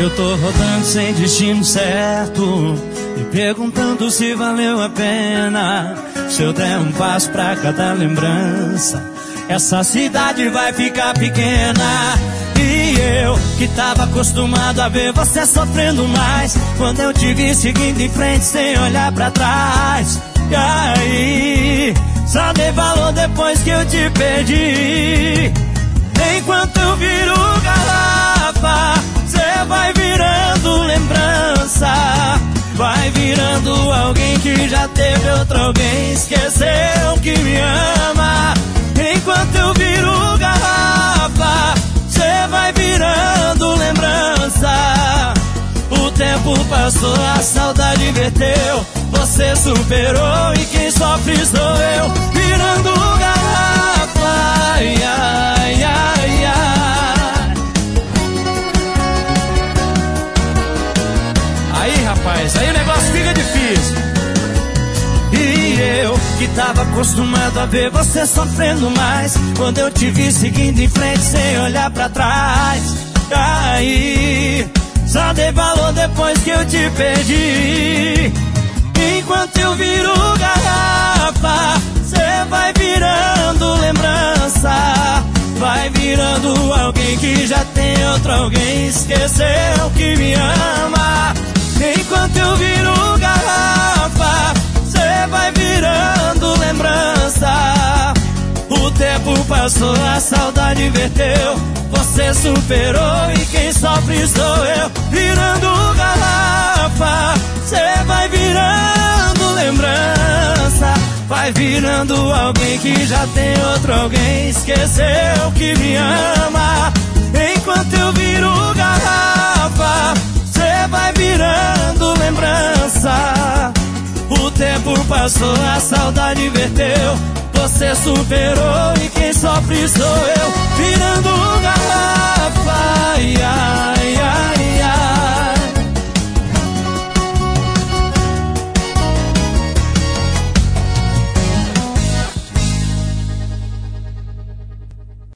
Eu tô rodando sem destino certo, me perguntando se valeu a pena. Se eu der um passo pra cada lembrança, essa cidade vai ficar pequena. E eu, que tava acostumado a ver você sofrendo mais, quando eu te vi seguindo em frente sem olhar pra trás. E aí, só dei valor depois que eu te perdi. Enquanto eu viro garrafa, cê vai virando lembrança, vai virando alguém que já teve outro alguém, esqueceu que me ama. Enquanto eu viro garrafa, cê vai virando lembrança. O tempo passou, a saudade inverteu, você superou e quem sofre sou eu, virando garrafa. Ai, ai, ai, ai. Aí, rapaz, aí o negócio fica difícil. E eu, que tava acostumado a ver você sofrendo mais, quando eu te vi seguindo em frente sem olhar pra trás. Aí, só dei valor depois que eu te perdi. Enquanto eu viro garrafa, cê vai virando lembrança, vai virando alguém que já tem outro alguém, esqueceu que me ama. Enquanto eu viro garrafa, cê vai virando lembrança. O tempo passou, a saudade inverteu, você superou e quem sofre sou eu, virando garrafa. Cê vai virando lembrança, vai virando alguém que já tem outro alguém, esqueceu que me ama. Enquanto eu viro garrafa, cê vai virando lembrança. O tempo passou, a saudade inverteu, você superou e quem sofre sou eu, virando garrafa. Ai, ai, ai.